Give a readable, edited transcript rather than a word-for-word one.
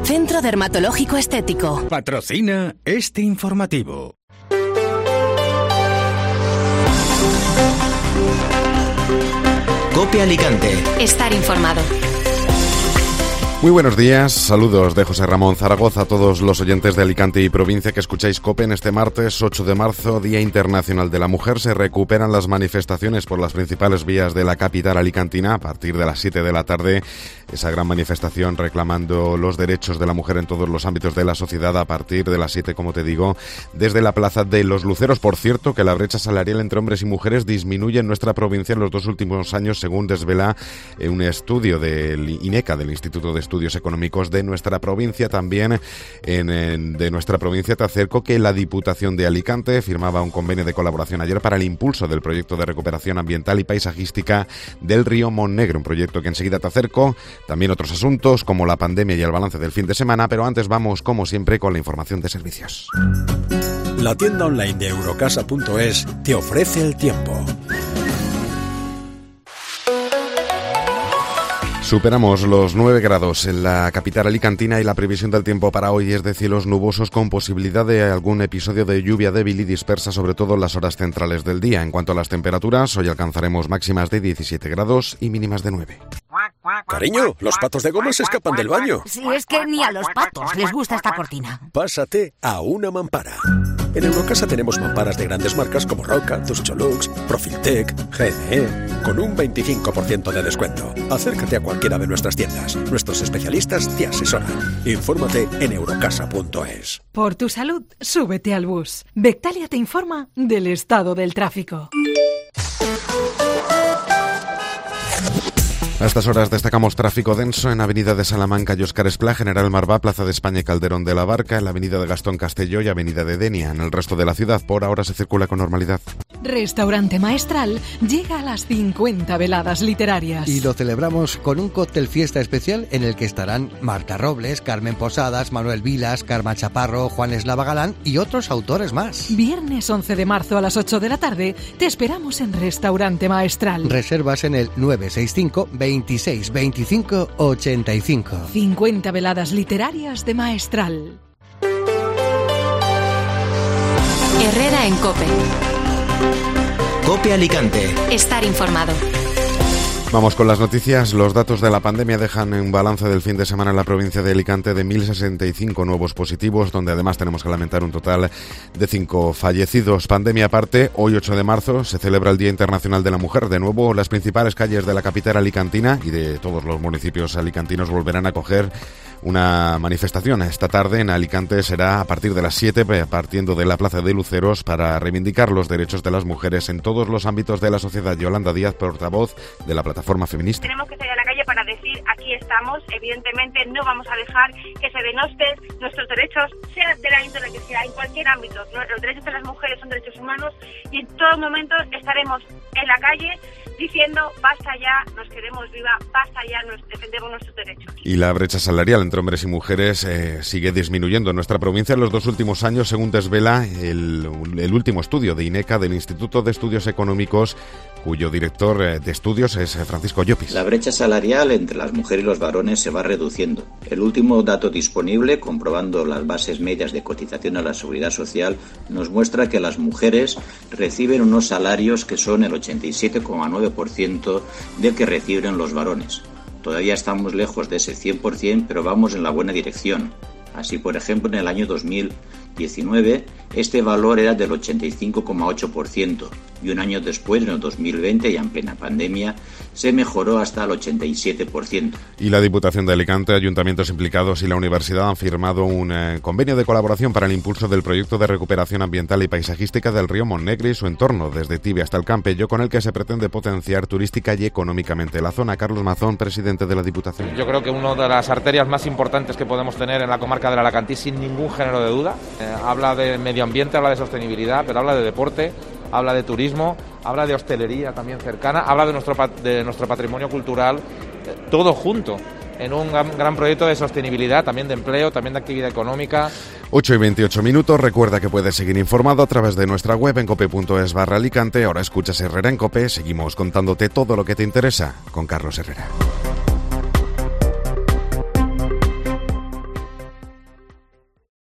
Centro Dermatológico Estético. Patrocina este informativo. COPE Alicante. Estar informado. Muy buenos días, saludos de José Ramón Zaragoza a todos los oyentes de Alicante y provincia que escucháis COPE. En este martes 8 de marzo, Día Internacional de la Mujer, se recuperan las manifestaciones por las principales vías de la capital alicantina a partir de las 7 de la tarde. Esa gran manifestación reclamando los derechos de la mujer en todos los ámbitos de la sociedad a partir de las 7, como te digo, desde la Plaza de los Luceros. Por cierto, que la brecha salarial entre hombres y mujeres disminuye en nuestra provincia en los 2 últimos años, según desvela un estudio del INECA, del Instituto de Estudios Económicos de nuestra provincia. También de nuestra provincia te acerco que la Diputación de Alicante firmaba un convenio de colaboración ayer para el impulso del proyecto de recuperación ambiental y paisajística del río Montnegre, un proyecto que enseguida te acerco. También otros asuntos como la pandemia y el balance del fin de semana, pero antes vamos, como siempre, con la información de servicios. La tienda online de Eurocasa.es te ofrece el tiempo. Superamos los 9 grados en la capital alicantina y la previsión del tiempo para hoy es de cielos nubosos con posibilidad de algún episodio de lluvia débil y dispersa, sobre todo en las horas centrales del día. En cuanto a las temperaturas, hoy alcanzaremos máximas de 17 grados y mínimas de 9. Cariño, los patos de goma se escapan del baño. Sí, es que ni a los patos les gusta esta cortina. Pásate a una mampara. En Eurocasa tenemos mamparas de grandes marcas como Roca, Tuscholux, Profiltec, GNE, con un 25% de descuento. Acércate a cualquiera de nuestras tiendas. Nuestros especialistas te asesoran. Infórmate en eurocasa.es. Por tu salud, súbete al bus. Bectalia te informa del estado del tráfico. A estas horas destacamos tráfico denso en Avenida de Salamanca y Óscar Esplá, General Marvá, Plaza de España y Calderón de la Barca, en la Avenida de Gastón Castelló y Avenida de Denia. En el resto de la ciudad, por ahora se circula con normalidad. Restaurante Maestral llega a las 50 veladas literarias. Y lo celebramos con un cóctel fiesta especial en el que estarán Marta Robles, Carmen Posadas, Manuel Vilas, Carmen Chaparro, Juan Eslava Galán y otros autores más. Viernes 11 de marzo a las 8 de la tarde te esperamos en Restaurante Maestral. Reservas en el 965 26 25 85. 50 veladas literarias de Maestral. Herrera en COPE. COPE Alicante. Estar informado. Vamos con las noticias. Los datos de la pandemia dejan un balance del fin de semana en la provincia de Alicante de 1.065 nuevos positivos, donde además tenemos que lamentar un total de 5 fallecidos. Pandemia aparte, hoy 8 de marzo se celebra el Día Internacional de la Mujer. De nuevo, las principales calles de la capital alicantina y de todos los municipios alicantinos volverán a acoger una manifestación. Esta tarde en Alicante será a partir de las 7, partiendo de la Plaza de Luceros, para reivindicar los derechos de las mujeres en todos los ámbitos de la sociedad. Yolanda Díaz, portavoz de la plataforma feminista. Tenemos que salir a la calle para decir, aquí estamos. Evidentemente no vamos a dejar que se denosten nuestros derechos, sea de la índole que sea, en cualquier ámbito. Los derechos de las mujeres son derechos humanos y en todo momento estaremos en la calle diciendo basta ya, nos queremos viva, basta ya, nos defendemos nuestros derechos. Y la brecha salarial entre hombres y mujeres sigue disminuyendo en nuestra provincia en los 2 últimos años, según desvela el último estudio de INECA, del Instituto de Estudios Económicos, cuyo director de estudios es Francisco Llopis. La brecha salarial entre las mujeres y los varones se va reduciendo. El último dato disponible, comprobando las bases medias de cotización a la Seguridad Social, nos muestra que las mujeres reciben unos salarios que son el 87,9% del que reciben los varones. Todavía estamos lejos de ese 100%, pero vamos en la buena dirección. Así, por ejemplo, en el año 2019, este valor era del 85,8% y un año después, en el 2020, ya en plena pandemia, se mejoró hasta el 87%. Y la Diputación de Alicante, ayuntamientos implicados y la universidad han firmado un convenio de colaboración para el impulso del proyecto de recuperación ambiental y paisajística del río Montnegre y su entorno, desde Tibia hasta el Campello, con el que se pretende potenciar turística y económicamente la zona. Carlos Mazón, presidente de la Diputación. Yo creo que una de las arterias más importantes que podemos tener en la comarca del Alacantí, sin ningún género de duda. Habla de medio ambiente, habla de sostenibilidad, pero habla de deporte, habla de turismo, habla de hostelería también cercana, habla de nuestro patrimonio cultural, todo junto, en un gran proyecto de sostenibilidad, también de empleo, también de actividad económica. 8:28. Recuerda que puedes seguir informado a través de nuestra web en cope.es/Alicante. Ahora escuchas Herrera en COPE. Seguimos contándote todo lo que te interesa con Carlos Herrera.